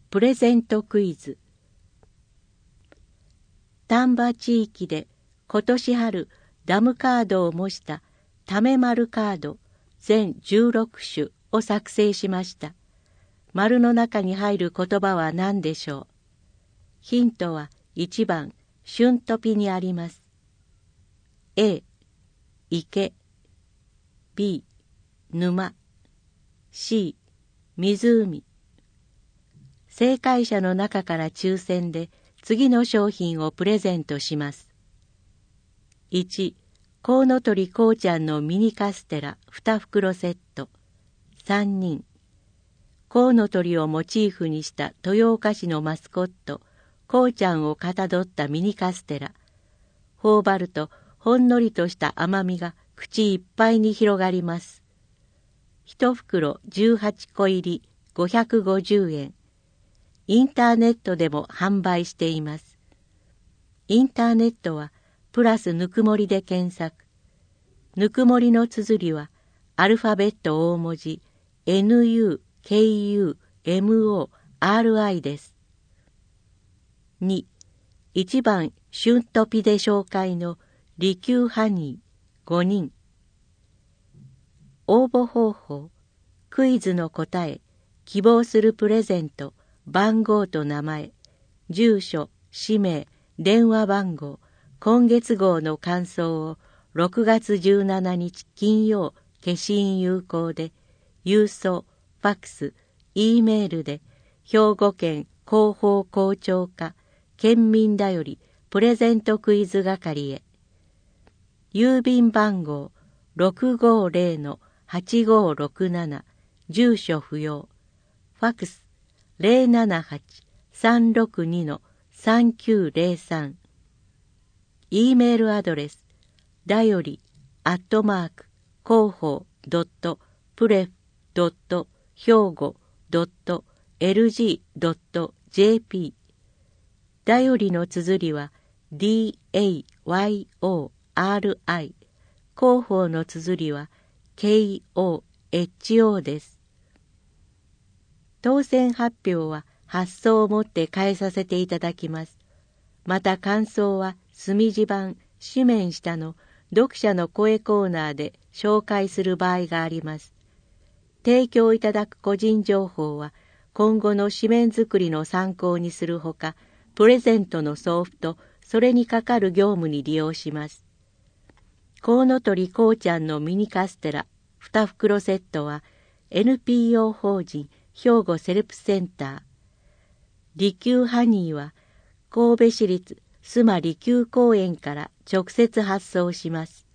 プレゼントクイズ。丹波地域で今年春ダムカードを模したため丸カード全16種を作成しました。丸の中に入る言葉は何でしょう。ヒントは1番春トピにあります。A、池、B、沼、C、湖。正解者の中から抽選で次の商品をプレゼントします。1、コウノトリこうちゃんのミニカステラ2袋セット。3人。コウノトリをモチーフにした豊岡市のマスコット、こうちゃんをかたどったミニカステラ。頬張るとほんのりとした甘みが口いっぱいに広がります。1袋18個入り550円。インターネットでも販売しています。インターネットはプラスぬくもりで検索。ぬくもりの綴りはアルファベット大文字 NUKUMORI です。2、1番春トピで紹介の利休ハニー5人。応募方法、クイズの答え、希望するプレゼント、番号と名前、住所、氏名、電話番号、今月号の感想を6月17日金曜、消印有効で、郵送、ファックス、Eメールで、兵庫県広報校長課、県民だよりプレゼントクイズ係へ。郵便番号 650-8567、住所不要。ファックス 078-362-3903。Eメールアドレスだより広報.pref.兵庫.lg.jp。 だよりの綴りは DAYORI。 広報の綴りは KOHO です。当選発表は発送をもって返させていただきます。また感想は墨字版紙面下の読者の声コーナーで紹介する場合があります。提供いただく個人情報は今後の紙面作りの参考にするほか、プレゼントの送付とそれにかかる業務に利用します。コウノトリこうちゃんのミニカステラ2袋セットは NPO 法人兵庫セルプセンター。利休ハニーは神戸市立須磨利休公園から直接発送します。